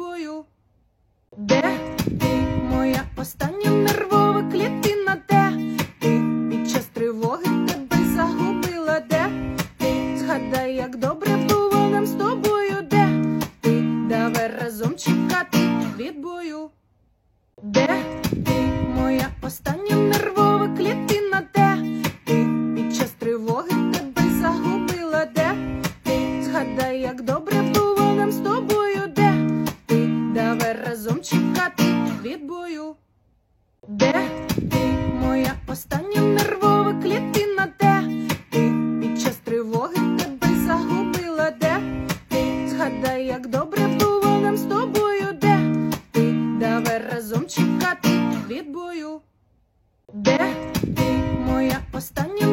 бою. Де ти, моя остання нервова клітина? Де ти під час тривоги тебе загубила? Де ти? Згадай, як добре було нам з тобою. Де ти? Давай разом чекати відбою. Де ти, моя остання нервова клітина? Де ти під час тривоги тебе загубила? Де ти? Згадай, як добре було нам з тобою. Де ти? Давай разом чекати відбою. Де ти, моя остання нервова клітина? Де ти під час тривоги тебе загубила? Де ти? Згадай, як добре було нам з тобою. Де ти? Давай разом чекати відбою. Де ти, моя остання